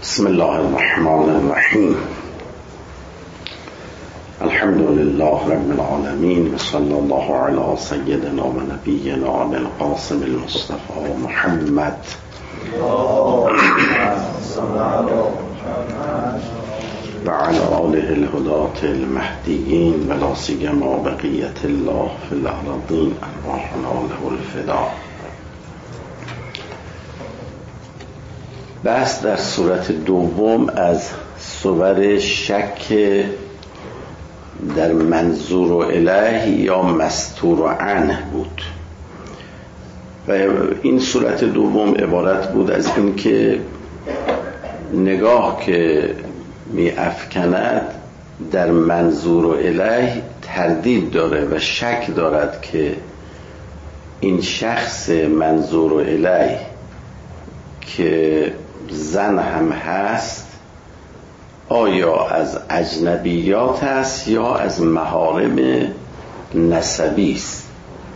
بسم الله الرحمن الرحیم. الحمد لله رب العالمین و صلی الله علی سیدنا و نبینا القاسم المصطفى محمد و علی آله الهداة المهدیین و لا سیما بقیة الله فی الارضین ارواحنا له الفدا. بحث در صورت دوم از صور شک در منظور الیه یا مستور عنه بود و این صورت دوم عبارت بود از این که نگاه که می افکند در منظور الیه تردید داره و شک دارد که این شخص منظور الیه که زن هم هست آیا از اجنبیات است یا از محارم نسبی است.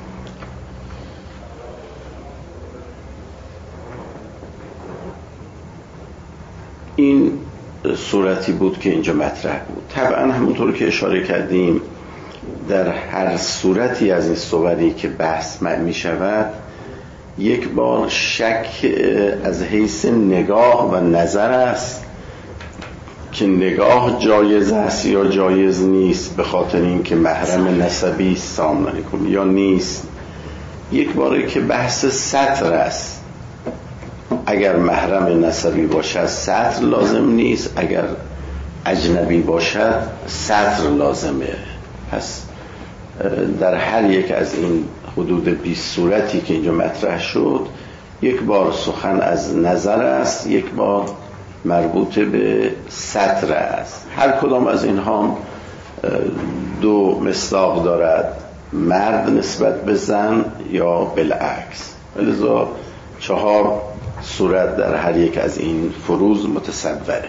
این صورتی بود که اینجا مطرح بود. طبعا همونطور که اشاره کردیم در هر صورتی از این صوری که بحث می شود یک بار شک از حیث نگاه و نظر است که نگاه جایز است یا جایز نیست به خاطر اینکه محرم نسبی است یا نیست. یک باره که بحث ستر است، اگر محرم نسبی باشد ستر لازم نیست، اگر اجنبی باشد ستر لازمه. پس در هر یک از این حدود 20 صورتی که اینجا مطرح شد یک بار سخن از نظر است، یک بار مربوط به ستر است. هر کدام از اینها دو مصداق دارد، مرد نسبت به زن یا بالعکس. لذا 4 صورت در هر یک از این فروض متصوره.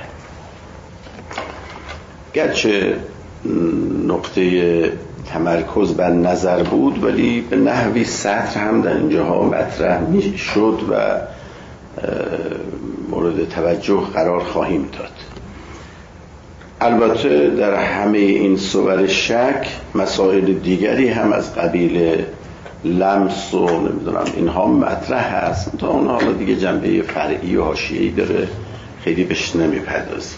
گرچه نقطه تمرکز بر نظر بود ولی به نحوی سطر هم در اینجاها مطرح می شد و مورد توجه قرار خواهیم داد. البته در همه این صور شک مسائل دیگری هم از قبیل لمس و نمیدونم اینها مطرح هست، تا اونها دیگه جنبه فرعی و حاشیه‌ای داره، خیلی بهش نمیپردازیم.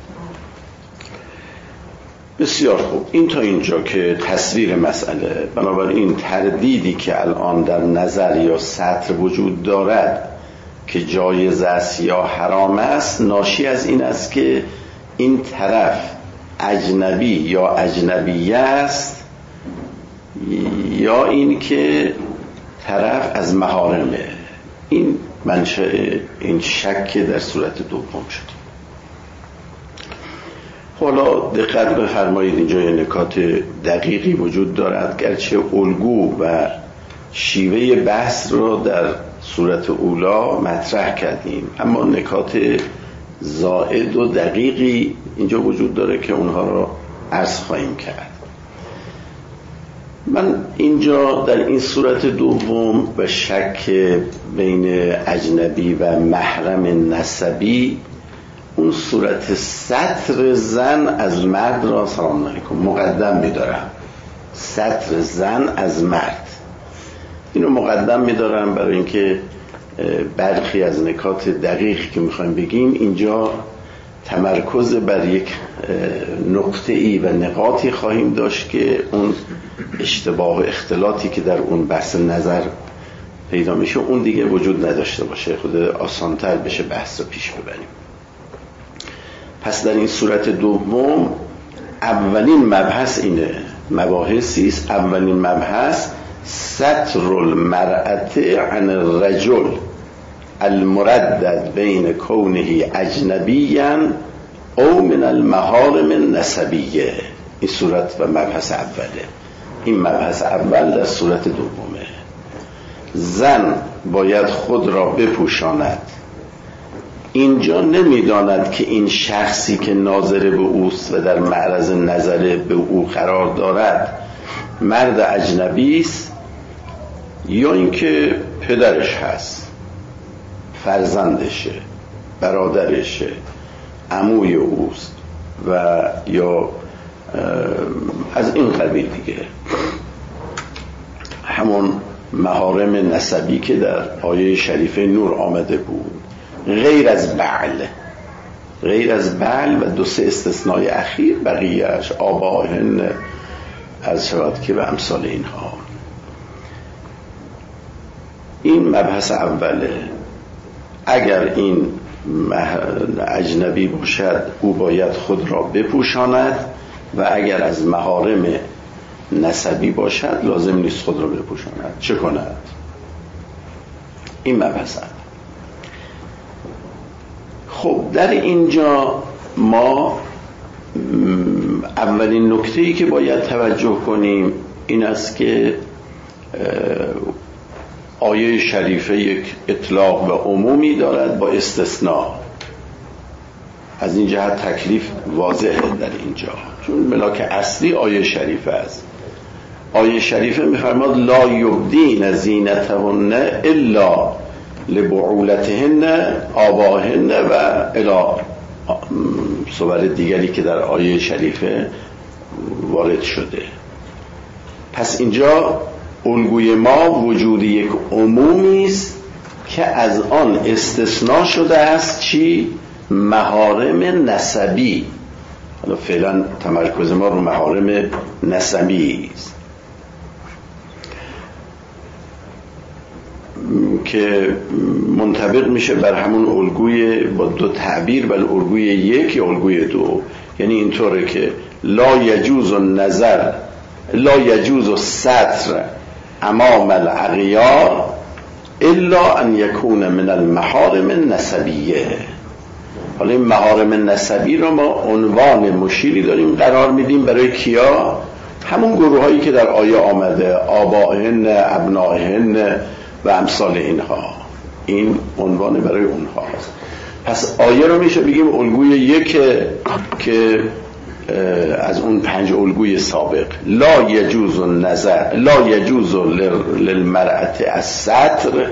بسیار خوب، این تا اینجا که تصویر مسئله. بنابراین تردیدی که الان در نظر یا سطر وجود دارد که جایز است یا حرام است ناشی از این است که این طرف اجنبی یا اجنبیه است یا این که طرف از محارمه. این منشأ این شک در صورت دوم شد. حالا دقت بفرمایید، اینجا یه نکات دقیقی وجود دارد. گرچه الگو و شیوه بحث رو در صورت اولا مطرح کردیم اما نکات زائد و دقیقی اینجا وجود داره که اونها رو عرض خواهیم کرد. من اینجا در این صورت دوم به شک بین اجنبی و محرم نسبی اون صورت ستر زن از مرد را سلام علیکم مقدم می‌دارم. ستر زن از مرد اینو مقدم می‌دارم برای اینکه برخی از نکات دقیقی که می‌خوایم بگیم اینجا تمرکز بر یک نقطه‌ای و نقاطی خواهیم داشت که اون اشتباه و اختلاطی که در اون بحث نظر پیدا میشه اون دیگه وجود نداشته باشه، خود آسان‌تر بشه بحث رو پیش ببریم. پس در این صورت دوم اولین مبحث اینه، مباحثی است. اولین مبحث ستر المرأة عن الرجل المردد بین کونه اجنبیا او من المحارم النسبیه. این صورت و مبحث اوله. این مبحث اول در صورت دومه. زن باید خود را بپوشاند. اینجا نمیداند که این شخصی که ناظر به اوست و در معرض نظر به او قرار دارد مرد اجنبی است یا اینکه پدرش هست، فرزندشه، برادرشه، عموی اوست و یا از این قبیل دیگه، همون محارم نسبی که در آیه شریفه نور آمده بود، غیر از بعل و 2-3 استثنای اخیر، بقیهش آباهن از شود که به امثال اینها. این مبحث اوله. اگر این اجنبی باشد او باید خود را بپوشاند و اگر از محارم نسبی باشد لازم نیست خود را بپوشاند. چه کند؟ این مبحث اول. خب در اینجا ما اولین نکته‌ای که باید توجه کنیم این است که آیه شریفه یک اطلاق و عمومی دارد با استثناء. از این جهت تکلیف واضحه در اینجا، چون ملاک اصلی آیه شریفه است. آیه شریفه می‌فرماد لا یبدین زینتهن الا لبعولتهن آباهن و الی صور دیگری که در آیه شریفه وارد شده. پس اینجا الگوی ما وجود یک عمومی است که از آن استثناء شده است چی؟ محارم نسبی. حالا فعلا تمرکز ما رو محارم نسبی است که منطبق میشه بر همون الگوی با 2 تعبیر، بل الگوی 1 یا الگوی 2. یعنی اینطوره که لا یجوز النظر، لا یجوز الستر امام الاغیار الا ان یکون من المحارم النسبیه. حالا این محارم نسبی رو ما عنوان مشیری داریم قرار میدیم برای کیا؟ همون گروه هایی که در آیه آمده، آبائهن، ابنائهن و امثال اینها. این عنوان برای اونها هست. پس آیه رو میشه بگیم الگوی 1 که از اون 5 الگوی سابق. لا یجوز النظر، لا یجوز للمرأة الستر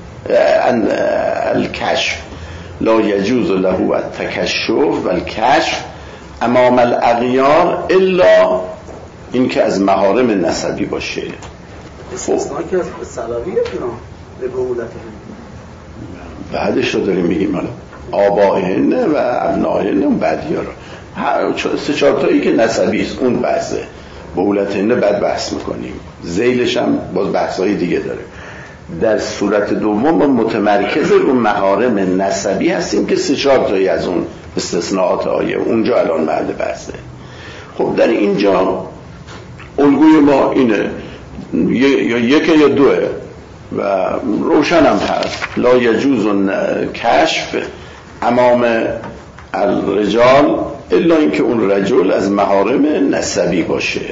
الکشف، لا یجوز له التکشف والکشف امام الاغیار الا این که از محارم نسبی باشه. استثناء که از صلاحیه به بهولت بعدش رو داریم میگیم. حالا آبائهن و ابنائهن اون بعدی ها رو 3-4 تایی که نسبی است اون بحثه. بهولتهن بعد بحث میکنیم، ذیلش هم باز بحثای دیگه داره. در صورت دوم ما متمرکز رو محارم نسبی هستیم که 3-4 تایی از اون استثناءات آیه اونجا الان محل بحثه. خب در اینجا الگوی ما اینه، یا 1 یا 2 و روشن هم هست. لا یجوز کشف امام الرجال الا اینکه اون رجل از محارم نسبی باشه.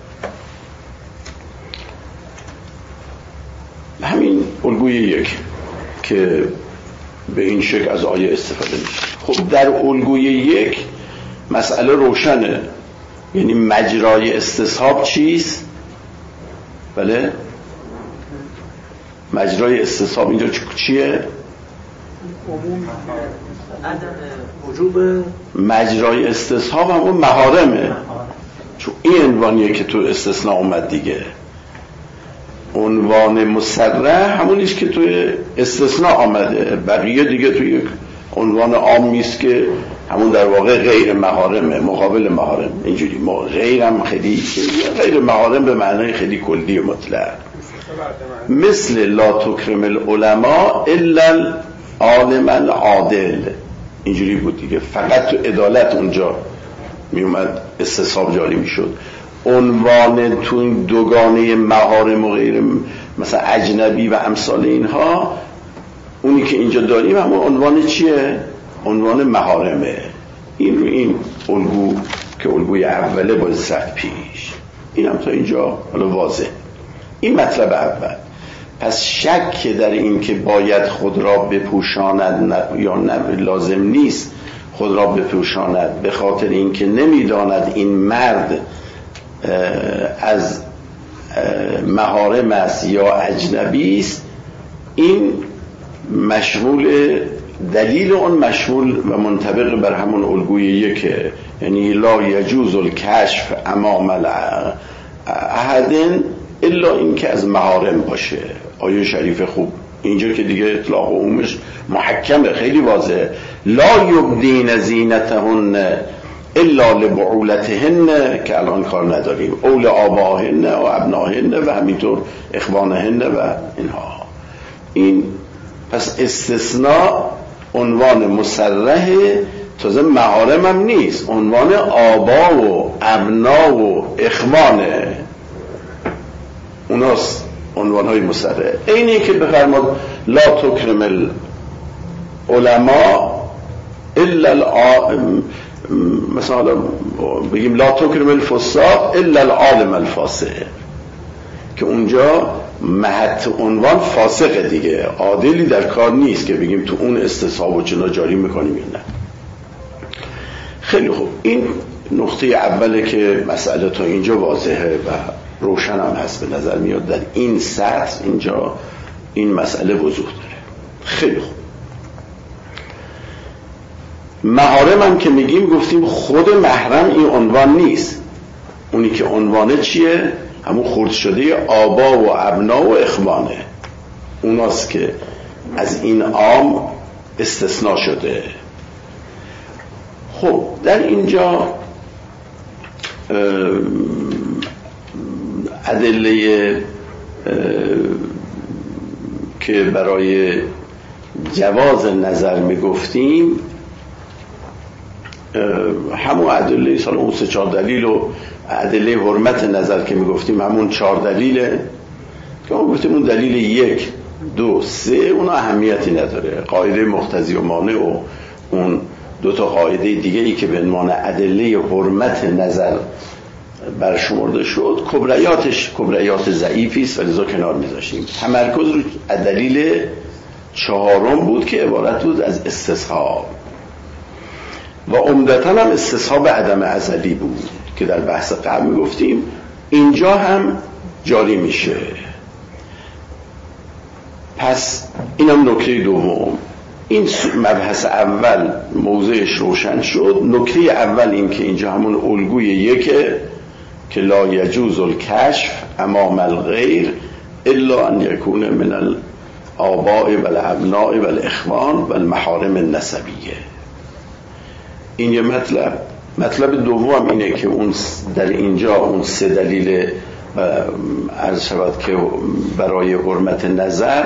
همین الگوی 1 که به این شکل از آیه استفاده میشه. خب در الگوی 1 مسئله روشنه، یعنی مجرای استصحاب چیست؟ بله، مجرای استصحاب اینجا چیه؟ وجوب مجرای استصحاب همون محارمه، چون این عنوانیه که تو استثناء اومد دیگه. عنوان مصرح همونیست که توی استثناء آمده، بقیه دیگه توی یک عنوان عامیست که همون در واقع غیر محارمه، مقابل محارم. اینجوری ما غیرم خیلی غیر محارم به معنای خیلی کلی و مطلق، مثل لا تکرم العلماء الا العالم العادل. اینجوری بود دیگه، فقط تو عدالت اونجا می اومد استصحاب جاری می شد. عنوان تو این دوگانه محارم و غیر مثلا اجنبی و امثال اینها، اونی که اینجا داریم همون عنوان چیه؟ عنوان محارمه. این رو این الگو که الگوی اوله باید سخت پیش. این هم تا اینجا حالا واضح. این مطلب اول. پس شک در این که باید خود را بپوشاند یا نه لازم نیست خود را بپوشاند، به خاطر اینکه نمیداند این مرد از محارم است یا اجنبی است، این مشمول دلیل اون مشمول و منطبق بر همون الگوی یکه، یعنی لا یجوز الکشف امام احد الا این که از محارم باشه. آیه شریف خوب اینجا که دیگه اطلاق عمومش محکمه، خیلی واضحه. لا یبدین زینتهن الا لبعولتهن که الان کار نداریم، او لآبائهن و ابنائهن و همینطور اخوانهن و اینها. این پس استثناء عنوان مصرحه، تازه محارم هم نیست، عنوان آبا و ابنا و اخوانه، اوناست عنوان های مصرح. اینی که بفرماد لا تکرم العلماء الا مثلا بگیم لا تکرم الفساق الا العالم الفاسق، که اونجا محط عنوان فاسقه دیگه، عادلی در کار نیست که بگیم تو اون استصحاب و چنا جاری میکنیم. این نه. خیلی خوب، این نقطه اوله که مسئله تا اینجا واضحه و روشن هم هست، به نظر میاد در این سطح اینجا این مسئله وضوح داره. خیلی خوب، محارم هم که میگیم گفتیم خود محرم این عنوان نیست، اونی که عنوانه چیه؟ همون خرد شده آبا و ابنا و اخوانه، اوناست که از این عام استثناء شده. خب در اینجا ادله که برای جواز نظر میگفتیم همون ادله سال اون 3-4 دلیل و ادله حرمت نظر که میگفتیم همون 4 دلیله که ما گفتیم اون دلیل 1 2 3 اون اهمیتی نداره، قاعده مقتضی و مانع و اون 2 تا قاعده دیگه ای که به عنوان ادله حرمت نظر برشمرده شد کبریات ضعیفی است و لذا کنار میذاشتیم. تمرکز رو دلیل 4 بود که عبارت بود از استصحاب و عمدتاً هم استصحاب عدم ازلی بود که در بحث قبل میگفتیم اینجا هم جاری میشه. پس اینم نکته دوم. این مبحث اول موضعش روشن شد. نکته اول این که اینجا همون الگوی یکه که لا یجوز الکشف امام الغیر الا ان یکون من الآباء و الابناء و الاخوان و المحارم النسبیه. این یه مطلب دوم اینه که اون در اینجا اون 3 دلیل عرض شود که برای حرمت نظر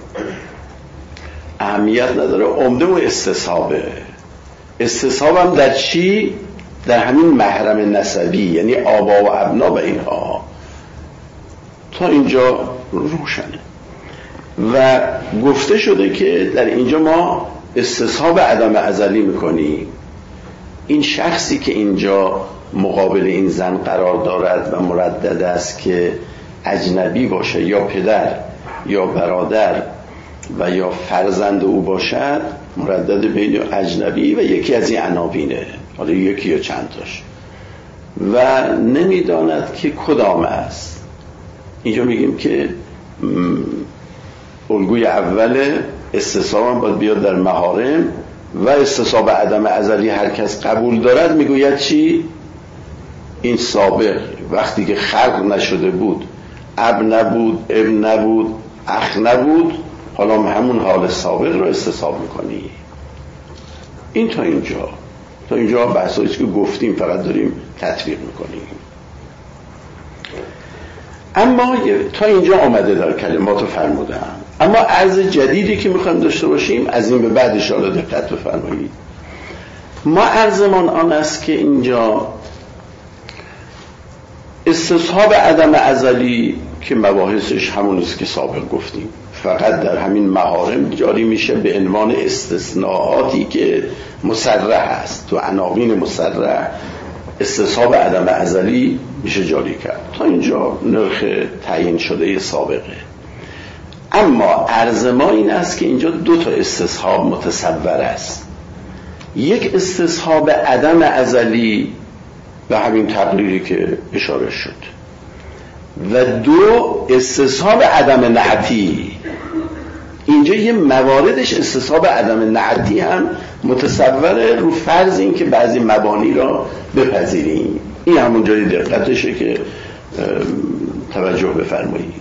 اهمیت نداره، عمده و استصحابه. استصحاب هم در چی؟ در همین محرم نسبی، یعنی آبا و ابنا و اینها. تا اینجا روشنه و گفته شده که در اینجا ما استصحاب عدم ازلی میکنیم. این شخصی که اینجا مقابل این زن قرار دارد و مردد است که اجنبی باشه، یا پدر یا برادر و یا فرزند او باشد، مردد بین اجنبی و یکی از این عناوینه، حالا یکی یا چند تاش، و نمیداند که کدام است. اینجا میگیم که الگوی اول استصحاب باید بیاد در محارم و استصحاب عدم ازلی هر کس قبول دارد میگوید چی؟ این سابق وقتی که خلق نشده بود، اب نبود، ابن نبود، اخ نبود، حالا همون حال سابق رو استصحاب میکنی. این تا اینجا بحثایی که گفتیم فقط داریم تطبیق میکنیم. اما تا اینجا آمده در کلمات فرمودم. اما عرض جدیدی که میخوایم داشته باشیم از این به بعد ان شاءالله دقت بفرمایید. ما عرضمان آن است که اینجا استصحاب عدم ازلی که مباحثش همون است که سابق گفتیم، فقط در همین محارم جاری میشه به عنوان استثناءاتی که مصرح است. تو عناوین مصرح استصحاب عدم ازلی میشه جاری کرد. تا اینجا نرخ تعیین شده سابقه. اما عرض ما این است که اینجا 2 تا استصحاب متصور است. یک استصحاب عدم ازلی به همین تقریری که اشاره شد، و 2 استصحاب عدم نعتی اینجا یه مواردش استصحاب عدم نعتی هم متصوره رو فرض این که بعضی مبانی را بپذیریم. این همون جای دقتشه که توجه بفرمایید.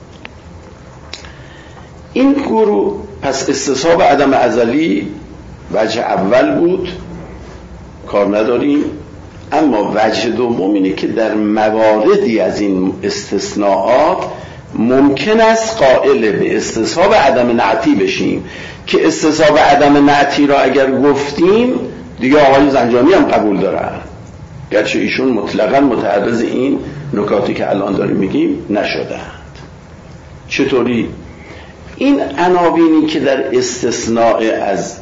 این گروه پس استصحاب عدم ازلی وجه اول بود، کار نداریم. اما وجه دوم اینه که در مواردی از این استثناءات ممکن است قائل به استصحاب عدم نعتی بشیم که استصحاب عدم نعتی را اگر گفتیم دیگه آقای زنجانی هم قبول دارن، گرچه ایشون مطلقاً متعرض این نکاتی که الان داریم میگیم نشدند. چطوری؟ این عناوینی که در استثناء از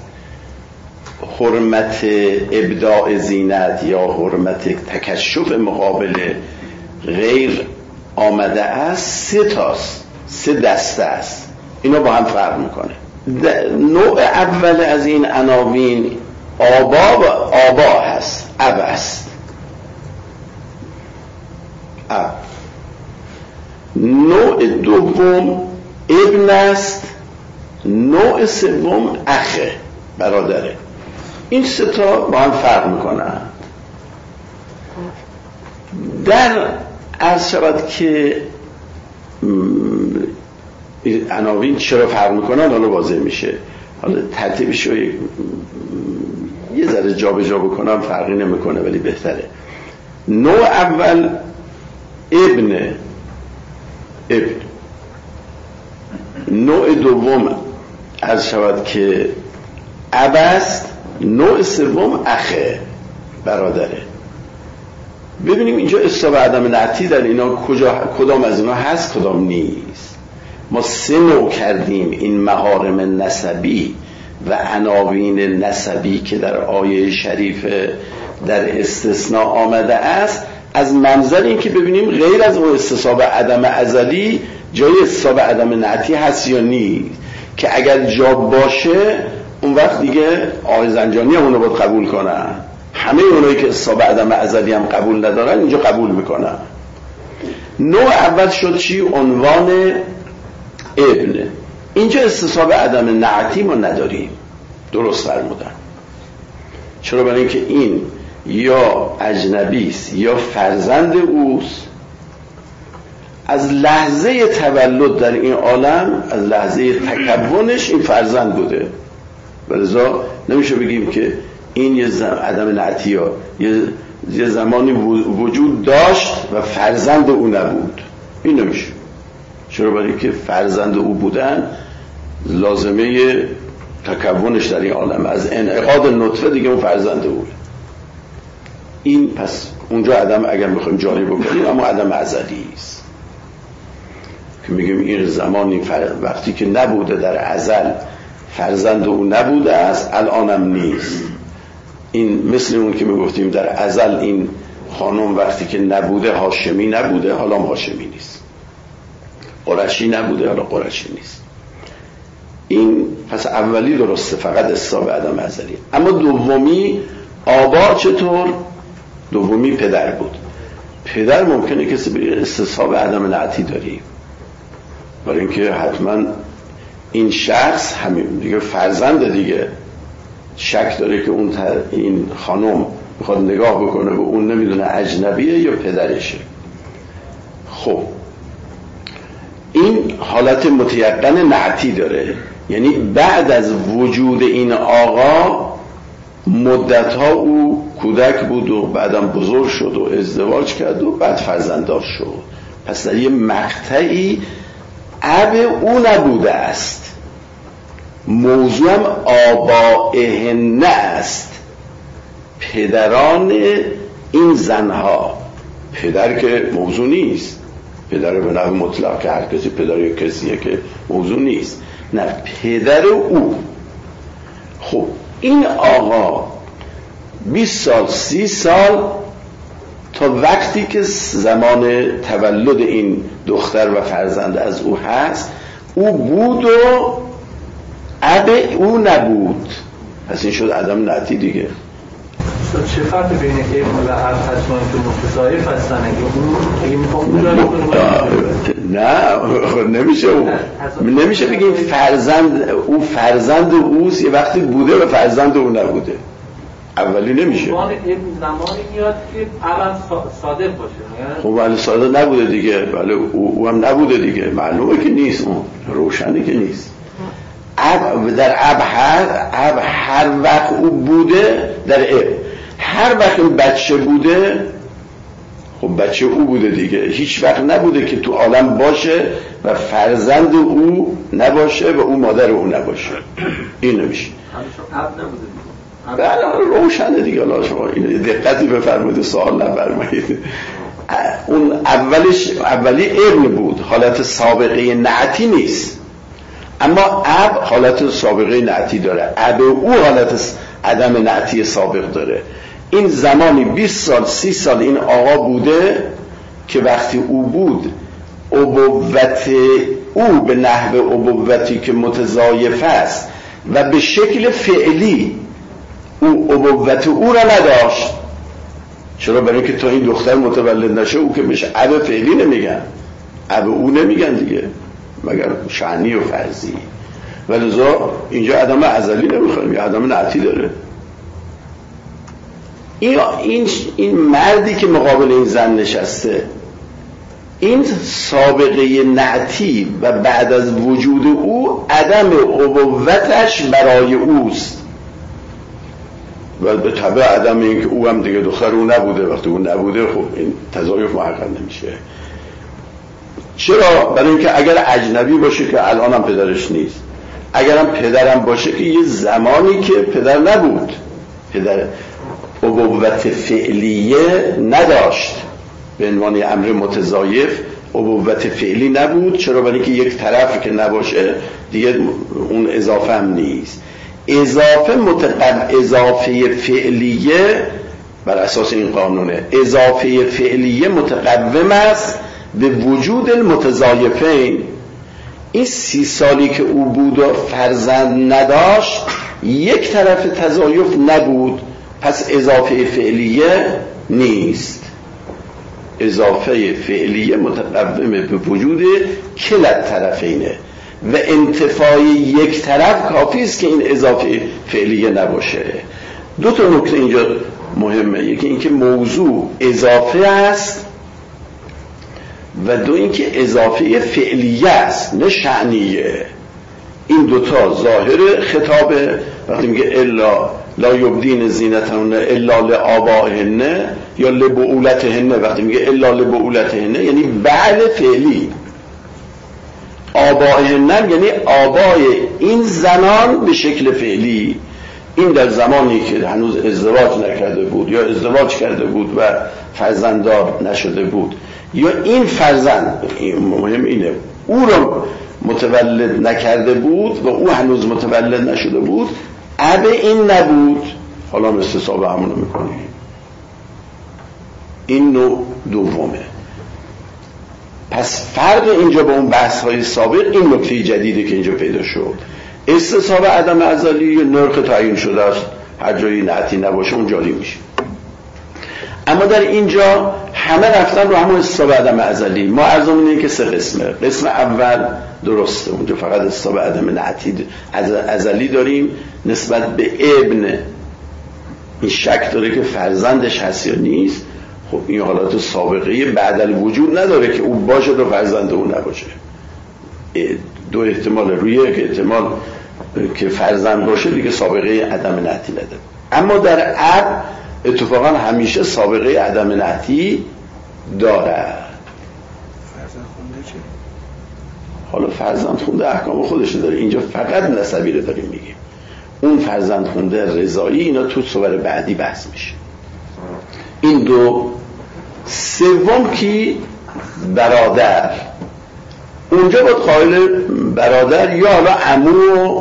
حرمت ابداع زینت یا حرمت تکشف مقابل غیر آمده است، سه دسته است. اینا با هم فرق میکنه. نوع اول از این عناوین آبا هست، اب است، اب. نوع دوم ابن است، نوع سوم اخه، برادره. این سه تا با هم فرق میکنن. در عرض شود که عناوین چرا فرق میکنن حالا واضح میشه. حالا ترتیبش رو یه ذره جا به جا بکنم فرقی نمیکنه ولی بهتره. نوع اول ابن، نوع دوم عرض شود که اب است، نوع سوم اخه، برادره. ببینیم اینجا استصحاب عدم نعتی در اینا کدام از اینا هست کدام نیست. ما سه نوع کردیم این محارم نسبی و عناوین نسبی که در آیه شریف در استثناء آمده است، از منظر این که ببینیم غیر از اون استصحاب عدم ازلی جای استصحاب عدم نعتی هست یا نیست، که اگر جا باشه اون وقت دیگه آقای زنجانی هم اونو باید قبول کنن. همه اونایی که استصحاب عدم ازلی هم قبول ندارن اینجا قبول میکنن. نوع اول شد چی؟ عنوان ابن. اینجا استصحاب عدم نعتی ما نداریم. درست فرمودن. چرا؟ برای اینکه این یا اجنبی است یا فرزند اوست. از لحظه تولد در این عالم، از لحظه تکونش این فرزند بوده. ولذا نمیشه بگیم که این یه عدم نعتی ها یه زمانی وجود داشت و فرزند او نبود. این نمیشه. چرا؟ برای که فرزند او بودن لازمه تکونش در این عالم، از انعقاد نطفه دیگه اون فرزند اوه. این پس اونجا عدم، اگر میخوایم جاری بکنیم، اما عدم ازلی است که میگیم این زمانی وقتی که نبوده در ازل فرزند او نبوده است، الانم نیست. این مثل اون که میگفتیم در ازل این خانم وقتی که نبوده هاشمی نبوده، حالا هاشمی نیست. قرشی نبوده، حالا قرشی نیست. این پس اولی درسته، فقط استصحاب عدم ازلی. اما دومی آبا چطور؟ دومی پدر بود. پدر ممکنه کسی بگه استصحاب عدم نعتی داریم، برای اینکه حتما این شخص همین دیگه فرزند دیگه، شک داره که این خانم میخواد نگاه بکنه و اون نمیدونه اجنبیه یا پدرشه. خب این حالت متیقن نعتی داره، یعنی بعد از وجود این آقا مدتها او کودک بود و بعدم بزرگ شد و ازدواج کرد و بعد فرزنددار شد. پس در یه مقطعی اب او نبوده است. موضوع هم آبائهن است، پدران این زنها. پدر که موضوع نیست، پدر به نحو مطلق که هر کسی پدر یک کسیه که موضوع نیست، نه، پدر او. خب این آقا 20 سال 30 سال تا وقتی که زمان تولد این دختر و فرزند از او هست او بود و اب او نبود، پس این شد عدم نعتی دیگه. چه فرقی بین ابن و اب حتما که متضایف هستن؟ اگه میخوام اون جایی کنیم نه نمیشه نمیشه بگیم فرزند اوست یه وقتی بوده و فرزند او نبوده. اولی نمیشه. ابن زمانی میاد که اب صادق باشه. خب ولی صادق نبوده دیگه، ولی او هم نبوده دیگه، معلومه که نیست، اون روشنه که نیست. در اب هر وقت او بوده، در اب هر وقت این بچه بوده، خب بچه او بوده دیگه، هیچ وقت نبوده که تو عالم باشه و فرزند او نباشه و او مادر او نباشه. این نمیشه. همشون اب نبوده. بله روشنه دیگه. حالا شما این دقتی بفرمایید، سوال نفرمایید. اون اولی ابن بود، حالت سابقه نعتی نیست، اما اب حالت سابقه نعتی داره، اب او حالت عدم نعتی سابق داره. این زمانی 20 سال 30 سال این آقا بوده که وقتی او بود ابوت او به نحو ابوتی که متضایف است و به شکل فعلی او ابوت او را نداشت. چرا؟ برای اینکه تا این دختر متولد نشه او که بشه اب فعلی نمیگن، اب او نمیگن دیگه مگر شأنی و فرضی. ولذا اینجا عدم ازلی نمیخوایم، یه عدم نعتی داره. این مردی که مقابل این زن نشسته، این سابقه نعتی و بعد از وجود او عدم ابوتش برای اوست و به طبع عدم این که او هم دیگه دختر او نبوده. وقتی او نبوده خب این تضایف محقق نمیشه. چرا؟ برای اینکه اگر اجنبی باشه که الان هم پدرش نیست، اگر هم پدرم باشه که یه زمانی که پدر نبود، پدر ابوت فعلیه نداشت، به عنوان امر متضایف ابوت فعلی نبود. چرا؟ برای اینکه یک طرف که نباشه دیگه اون اضافه هم نیست. اضافه فعلیه بر اساس این قانونه، اضافه فعلیه متقوم است به وجود المتضایفین. این 30 سالی که او بود و فرزند نداشت، یک طرف تضایف نبود، پس اضافه فعلیه نیست. اضافه فعلیه متقومه به وجود کلت طرفینه و انتفاع یک طرف کافی است که این اضافه فعلیه نباشه. دو تا نکته اینجا مهمه، یکی اینکه موضوع اضافه است و دو اینکه اضافه فعلیه است نه شأنیه. این دوتا ظاهر خطابه. وقتی میگه الا لا یبدین زینتهن الا لآبائهن یا لبعولتهن، وقتی میگه الا لبعولتهن یعنی بعد فعلی، آبائهن یعنی آبای این زنان به شکل فعلی. این در زمانی که هنوز ازدواج نکرده بود یا ازدواج کرده بود و فرزنددار نشده بود، یا این فرزند، مهم اینه، او رو متولد نکرده بود و او هنوز متولد نشده بود، اب این نبود. حالا استصحاب همونو میکنیم. این نوع دومه. پس فرق اینجا با اون بحث های سابق این نکته جدیده که اینجا پیدا شد. استصحاب عدم ازلی نرخ تعیین شده است، هر جایی نعتی نباشه اون جاری میشه. اما در اینجا همه رفتن رو همون استصحاب عدم ازلی. ما عرضمون اینه که 3 قسمه. قسم اول درسته، اونجا فقط استصحاب عدم نعتی ازلی داریم نسبت به ابن. این شک داره که فرزندش هست یا نیست. خب این حالات سابقه بعد الوجود نداره که او باشه و فرزند او نباشه. 2 احتمال رویه که احتمال که فرزند باشه دیگه سابقه عدم نعتی نداره. اما در اب اتفاقا همیشه سابقه عدم نعتی داره. فرزند خونده چه؟ حالا فرزند خونده احکام خودش داره، اینجا فقط نسبی رو داریم میگیم. اون فرزند خونده رضایی اینا تو صور بعدی بحث میشه. این دو. سوم کی؟ برادر. اونجا باید قائل برادر یا حالا عمو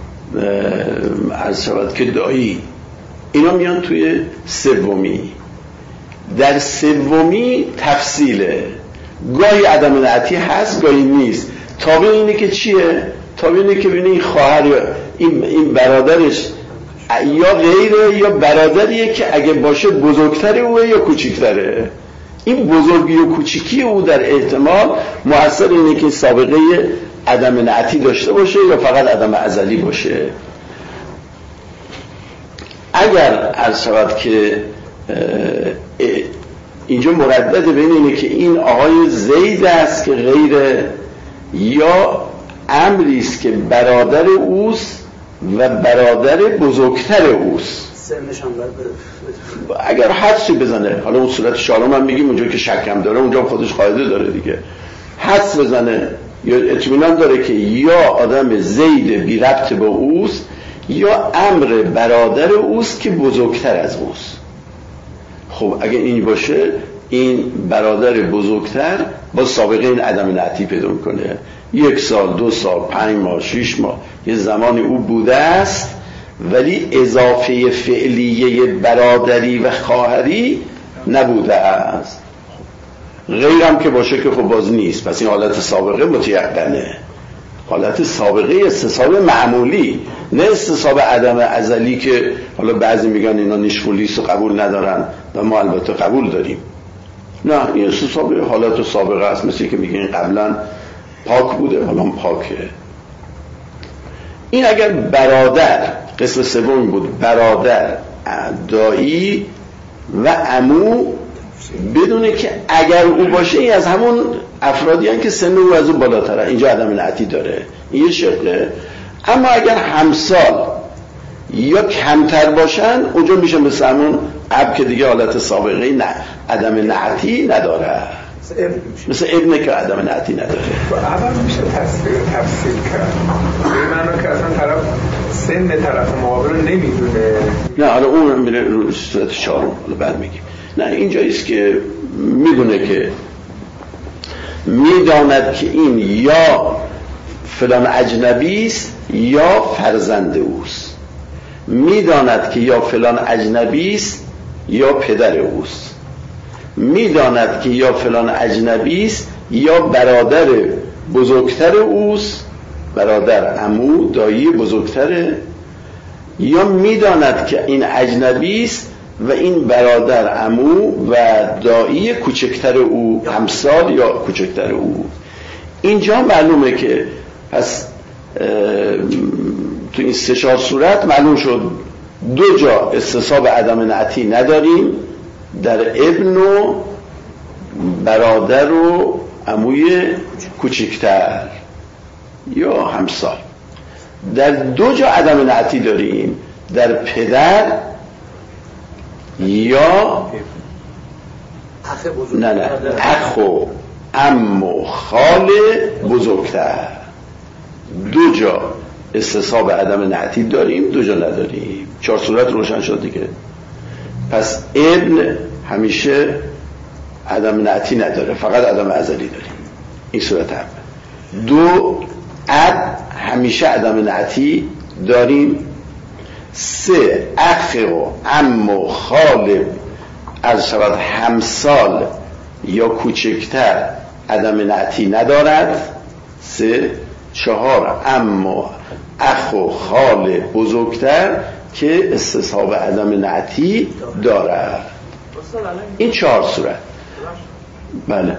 از شود که دایی، اینا میان توی سومی. در سومی تفصیله، گاهی عدم نعتی هست گاهی نیست. تابع اینه که چیه؟ تابع اینه که ببینید این خواهر یا این برادرش یا غیره یا برادریه که اگه باشه بزرگتره اوه یا کوچیکتره. این بزرگی و کوچیکی او در احتمال مؤثر اینه که سابقه عدم نعتی داشته باشه یا فقط عدم ازلی باشه. اگر عرض شود که اینجا مردد بین اینه که این آقای زید است که غیر یا امری است که برادر اوست و برادر بزرگتر اوست. سنشان اگر حدسی بزنه، حالا اون صورت چهارم هم میگیم اونجا که شکم داره اونجا خودش قاعده داره دیگه، حدس بزنه یا اطمینان داره که یا آدم زید بی ربط به اوست یا امر برادر اوست که بزرگتر از اوست. خب اگه این باشه این برادر بزرگتر با سابقه این عدم نعتی پیدا میکنه. 1 سال 2 سال 5 ماه 6 ماه یه زمانی او بوده است ولی اضافه فعلیه برادری و خواهری نبوده است. غیر هم که باشه که خب باز نیست، پس این حالت سابقه متیقنه، حالت سابقه استصحاب معمولی، نه استصحاب عدم ازلی که حالا بعضی میگن اینا نیشخولیست و قبول ندارن و ما البته قبول داریم. نه، این استصحاب حالت سابقه است، مثل که میگن قبلا پاک بوده حالا پاکه. این اگر برادر قسم سوم بود، برادر دایی و عمو، بدونه که اگر او باشه این از همون افرادی هستند که سن او از او بالاتره، اینجا عدم نعتی داره، این یه شکله. اما اگر همسال یا کمتر باشن اونجا میشه مثل همون اب که دیگه حالت سابقه نه عدم نعتی نداره، مثل ابنه که عدم نعتی نداره. اول میشه تفصیل کرد من که اصلا طرف سن طرف مقابل نمیدونه. نه حالا اون میره رو صورت چهارم بعد میگیم. نه اینجاییست که میدونه که میداند که این یا فلان اجنبی است یا فرزند اوست، میداند که یا فلان اجنبی است یا پدر اوست، میداند که یا فلان اجنبی است یا برادر بزرگتر اوست، برادر عمو دایی بزرگتره، یا میداند که این اجنبی است و این برادر عمو و دایی کوچکتر او، همسال یا کوچکتر او. اینجا معلومه که پس تو این 3-4 صورت معلوم شد 2 جا استصحاب عدم نعتی نداریم، در ابن و برادر و عموی کوچکتر یا همسال. در 2 جا عدم نعتی داریم، در پدر یا نه اخ و عم و خال بزرگتر. 2 جا استصحاب عدم نعتی داریم، 2 جا نداریم. 4 صورت روشن شد دیگه. پس ابن همیشه عدم نعتی نداره، فقط عدم ازلی داریم، این صورت هم. 2 اب همیشه عدم نعتی داریم. 3 اخ و عم و خال از شود همسال یا کوچکتر عدم نعتی ندارد. 3 4 عم و اخ و خال بزرگتر که استصحاب عدم نعتی دارد. این 4 صورت. بله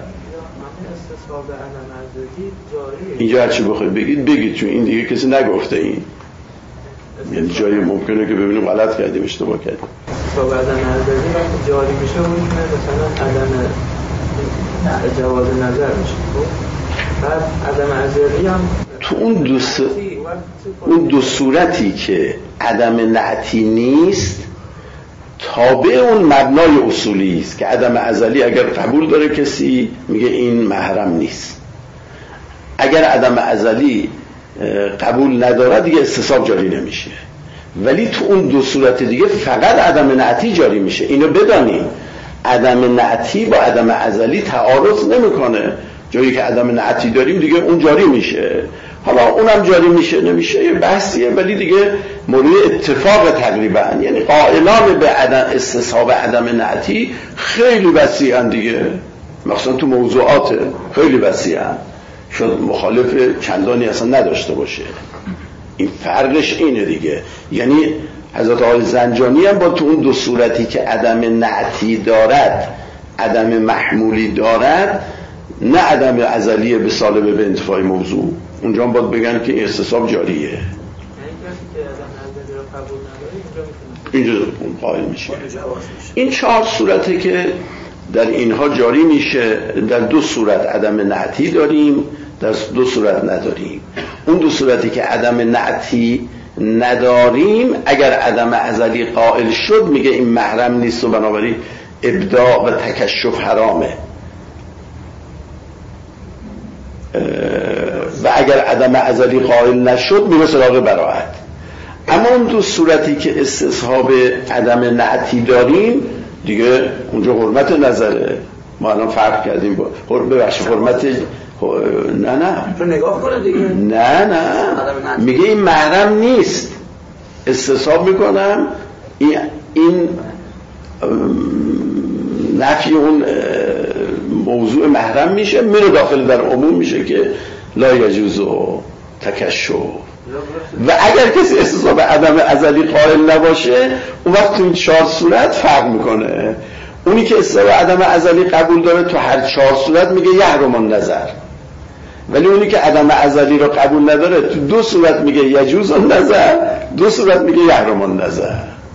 اینجا هرچی بخواید بگید چون این دیگه کسی نگفته. این یعنی جایی ممکنه که ببینیم غلط کردیم، اشتباه کردیم. استصحاب عدم نظری وقتی جاری میشه اون مثلا عدم جواز نظر میشه. بعد عدم ازلی هم تو اون 2 صورتی که عدم نعتی نیست تابع اون مبنای اصولی است که عدم ازلی اگر قبول داره کسی میگه این محرم نیست، اگر عدم ازلی قبول نداره دیگه استصحاب جاری نمیشه. ولی تو اون 2 صورت دیگه فقط عدم نعتی جاری میشه. اینو بدانیم عدم نعتی با عدم ازلی تعارض نمیکنه. جایی که عدم نعتی داریم دیگه اون جاری میشه، حالا اونم جاری میشه نمیشه یه بحثیه، ولی دیگه مورد اتفاق تقریبا. یعنی قائلان به عدم استصحاب عدم نعتی خیلی وسیعن دیگه، مثلا تو موضوعات خیلی وسیعن، شاید مخالف چندانی اصلا نداشته باشه. این فرقش اینه دیگه. یعنی حضرت آقای زنجانی هم با تو اون دو صورتی که عدم نعتی دارد، عدم محمولی دارد، نه عدم ازلی به سالب به انتفاع موضوع، اونجا هم باید بگن که این استصحاب جاریه. اینجا قائل میشه. این 4 صورته که در اینها جاری میشه. در 2 صورت عدم نعتی داریم، در 2 صورت نداریم. اون 2 صورتی که عدم نعتی نداریم، اگر عدم ازلی قائل شد میگه این محرم نیست و بنابراین ابداع و تکشف حرامه، و اگر عدم ازلی قائل نشد میره سراغ براءت. اما اون 2 صورتی که استصحاب عدم نعتی داریم دیگه اونجا حرمت نظره. ما الان فرق کردیم با ببخشید حرمت نه نگاه کنه دیگه. نه میگه این محرم نیست، استصحاب میکنم این نفی اون موضوع محرم میشه، میره داخل در عموم میشه که لا یجوز تکشف. و اگر کسی استصحاب عدم ازلی قائل نباشه اون وقت تو این 4 صورت فرق میکنه. اونی که استصحاب عدم ازلی قبول داره تو هر 4 صورت میگه یحرم النظر، ولی اونی که عدم ازلی رو قبول نداره تو 2 صورت میگه یجوز النظر، 2 صورت میگه یحرم النظر.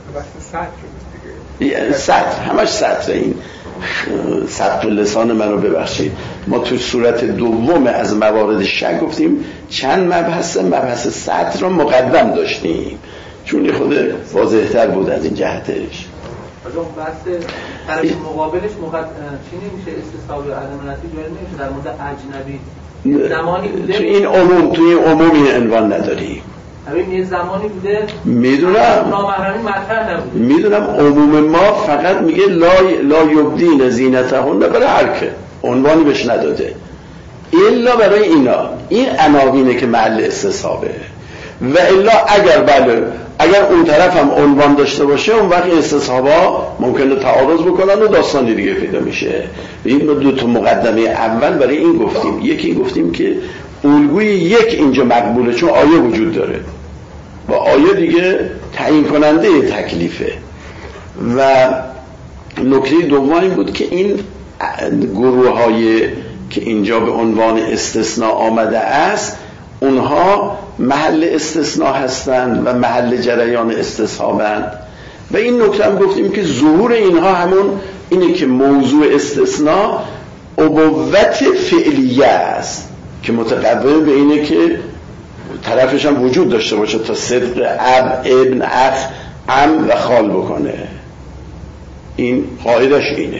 سطر همش سطر. این سطر لسان منو ببخشید، ما تو صورت دوم از موارد شک گفتیم چند مبحث سطر رو مقدم داشتیم چون خود واضح‌تر بود از این جهتش. اون بحث طرف مقابلش چی نمیشه استصحاب عدم نتی جاری نمیشه در مورد اجنبی زمانی بوده تو این عموم این عنوان نداری. همین یه زمانی بوده میدونم نامحرمی مطرح نبوده. میدونم عموم ما فقط میگه لا یبدین زینتهن برای هر که عنوانی بهش نداده الا برای اینا. این عناوینه که محل استصحابه. و الا اگر اون طرف هم عنوان داشته باشه اون وقت استصحابا ممکنه تعارض بکنن و داستانی دیگه پیدا میشه. این 2 تا مقدمه اول برای این گفتیم. یکی گفتیم که الگوی 1 اینجا مقبوله چون آیه وجود داره و آیه دیگه تعیین کننده تکلیفه. و نکته دوم این بود که این گروه های که اینجا به عنوان استثناء آمده است اونها محل استثناء هستند و محل جریان استصحابند. و این نکته هم گفتیم که ظهور اینها همون اینه که موضوع استثناء ابوت فعلیه است که متقوم به اینه که طرفش هم وجود داشته باشه تا صدق اب، ابن، اخ، عم و خال بکنه. این قاعدش اینه.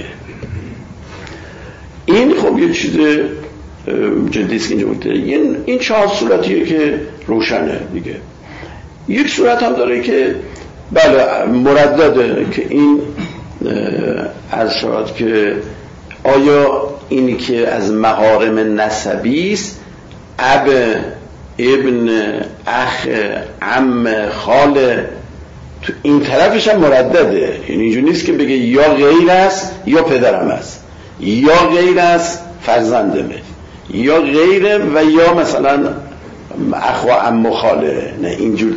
این خب یه چیز جدیست که اینجا بوده. این 4 صورتیه که روشنه دیگه. یک صورت هم داره که بله مردده که این عرض شد که آیا اینی که از محارم نسبی است اب، ابن، اخ، عم، خال تو این طرفش هم مردده. یعنی اینجور نیست که بگه یا غیر است یا پدرم است یا غیر است فرزندمه یا غیره و یا مثلا اخ و عم و خاله. نه اینجور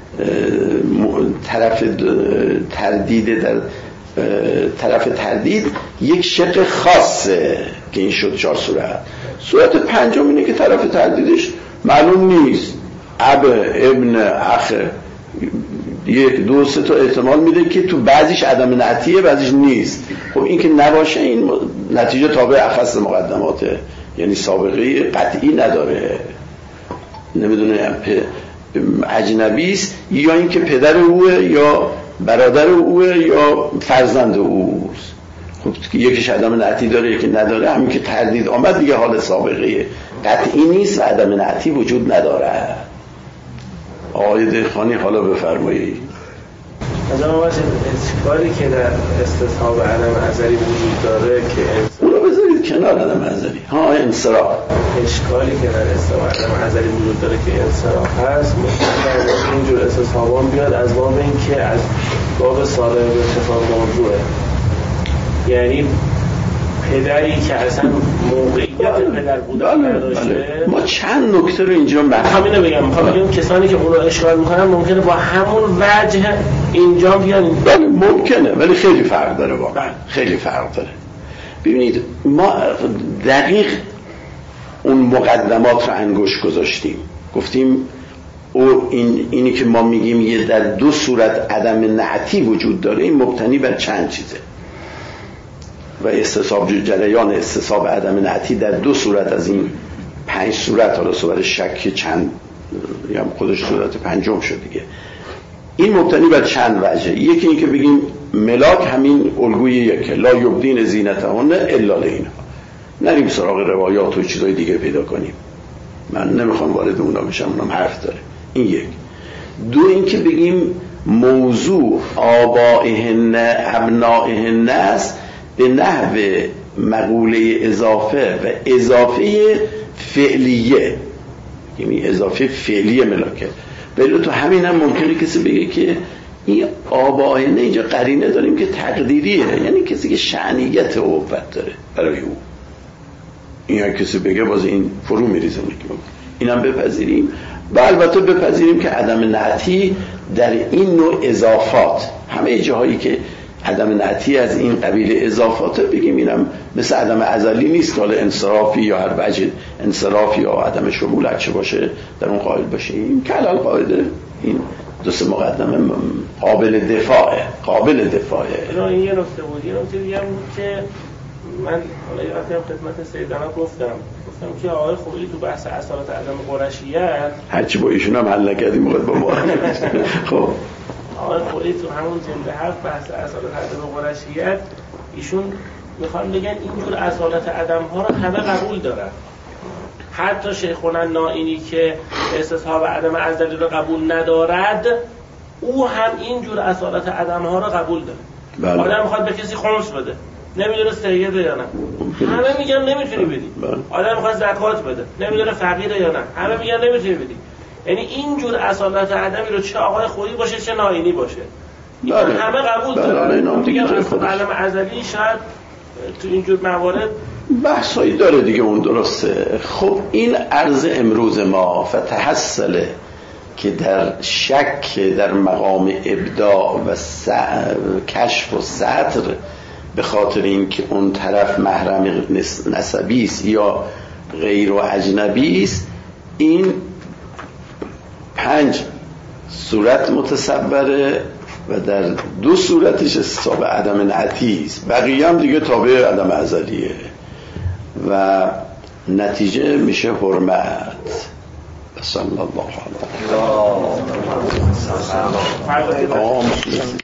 طرف تردید در طرف تردید یک شق خاصه که این شد 4 صورت. صورت 5 اینه که طرف تردیدش معلوم نیست، اب، ابن، اخ، 1 2 3 تا احتمال میده که تو بعضیش عدم نعتیه بعضیش نیست. خب این که نباشه این نتیجه تابع اخص مقدماته، یعنی سابقه قطعی نداره. نمیدونه اجنبیست یا این که پدر اوه یا برادر اوه یا فرزند اوست. خب یکیش عدم نعتی داره یکی نداره. همین که تردید آمد دیگه حال سابقه قطعی نیست و عدم نعتی وجود نداره. آقای دهخانی حالا بفرمایید. از اما اشکالی که در استصحاب عدم ازلی وجود داره که اونو بذارید کنار عدم ازلی. انصراف. اشکالی که در استصحاب عدم ازلی وجود داره که انصراف هست ممکنه اینجور استصحابان بیاد از باب این که از باب سالم به اتفاق موضوعه. یعنی پدری که اصلا موقعیت پدر بودن نداشته. ما چند نکته رو اینجا همینو بگم کسانی که اون رو اشکال میکنن ممکنه با همون وجه اینجا بیان. بله ممکنه، ولی خیلی فرق داره واقعا، خیلی فرق داره. ببینید ما دقیق اون مقدمات رو انگشت گذاشتیم، گفتیم اینی که ما میگیم یه در دو صورت عدم نعتی وجود داره، این مبتنی بر چند چیزه و جریان استصحاب عدم نعتی در دو صورت از این 5 صورت، حالا صورت شک چند یا خودش صورت پنجم شد دیگه. این مبتنی بر چند وجه. یکی این که بگیم ملاک همین الگوی یکه، لا یبدین زینتهن الا لهن، نریم سراغ روایات و چیزای دیگه پیدا کنیم، من نمیخوام وارد اونا بشم، اونم حرف داره. این یک. دو این که بگیم موضوع آبائهن ابنائهن است به نحو مقوله اضافه و اضافه فعلیه، یعنی اضافه فعلی ملاکه. ولی تو همین هم ممکنه کسی بگه که این آبائهن اینجا قرینه داریم که تقدیریه، یعنی کسی که شأنیت و قوت داره برای او. این هم کسی بگه باز این فرو میریزه. این هم بپذیریم و البته بپذیریم که عدم نعتی در این نوع اضافات، همه جاهایی که عدم نعتی از این قبیل اضافات بگیم، اینم مثل عدم ازلی نیست که حالا انصرافی یا هر وجه انصرافی یا عدم شمول هرچه باشه در اون قائل باشیم. که الان قاعده این دو سه مقدمه قابل دفاعه. این یه نکته بود. یه نکته دیگه بود که من حالا یه وقتی هم خدمت سیدنا گفتم که آقای خویی تو بحث اصالت عدم قرشیت هرچی با ایشون هم حل نکردیم موقع با ما خب آقای خویی تو همون جلد 7 بحث اصالت عدم قرشیت ایشون میخوان بگن اینجور اصالت عدم ها رو همه قبول دارن، حتی شیخنا نائینی که استصحاب عدم ازلی رو قبول ندارد او هم اینجور اصالت عدم ها رو قبول داره. آدم میخواد به کسی خمس بده، نمیدونه سیده یا نه، همه میگن نمیتونی بدی. آدم میخواد زکات بده، نمیدونه فقیره یا نه، همه میگن نمیتونی بدی. یعنی اینجور اصالت عدمی رو چه آقای خویی باشه چه نائینی باشه این همه قبول دارن. میگن اصلا علم ازلی شاید تو اینجور موارد بحثایی داره دیگه، اون درسته. خب این عرض امروز ما فتحصله که در شک در مقام ابداع و کشف و سطر به خاطر این که اون طرف محرم نسبی است یا غیر و اجنبی است، این 5 صورت متصوره و در 2 صورتش استصحاب عدم نعتی است، بقیه هم دیگه تابع عدم ازلیه و نتیجه میشه حرمت. صلی الله علیه و آله.